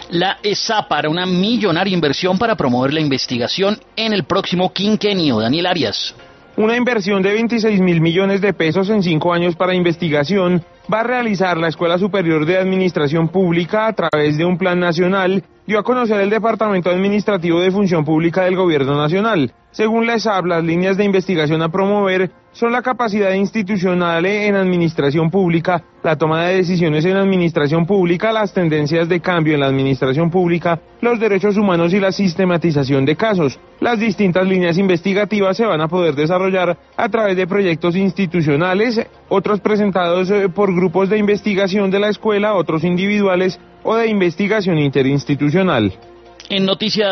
La ESAP hará una millonaria inversión para promover la investigación en el próximo quinquenio. Daniel Arias. Una inversión de 26.000 millones de pesos en 5 años para investigación va a realizar la Escuela Superior de Administración Pública a través de un plan nacional, dio a conocer el Departamento Administrativo de Función Pública del Gobierno Nacional. Según la ESAP, las líneas de investigación a promover son la capacidad institucional en administración pública, la toma de decisiones en administración pública, las tendencias de cambio en la administración pública, los derechos humanos y la sistematización de casos. Las distintas líneas investigativas se van a poder desarrollar a través de proyectos institucionales, otros presentados por grupos de investigación de la escuela, otros individuales o de investigación interinstitucional. En noticias